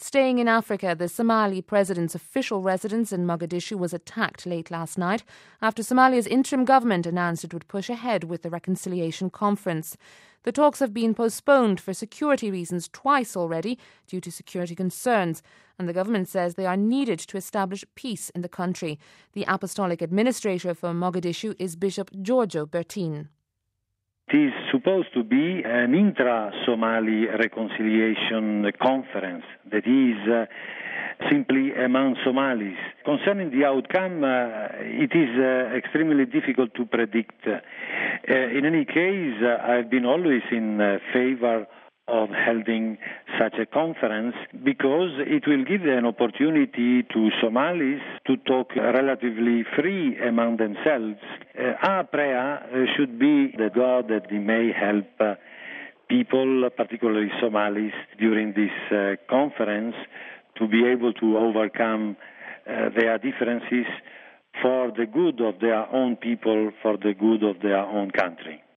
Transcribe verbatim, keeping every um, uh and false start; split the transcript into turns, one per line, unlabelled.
Staying in Africa, the Somali president's official residence in Mogadishu was attacked late last night after Somalia's interim government announced it would push ahead with the reconciliation conference. The talks have been postponed for security reasons twice already due to security concerns, and the government says they are needed to establish peace in the country. The apostolic administrator for Mogadishu is Bishop Giorgio Bertin.
It is supposed to be an intra-Somali reconciliation conference that is uh, simply among Somalis. Concerning the outcome, uh, it is uh, extremely difficult to predict. Uh, in any case, uh, I've been always in uh, favor of holding such a conference because it will give an opportunity to Somalis to talk relatively free among themselves. Uh, our prayer uh, should be that God that He may help uh, people, particularly Somalis, during this uh, conference to be able to overcome uh, their differences for the good of their own people, for the good of their own country.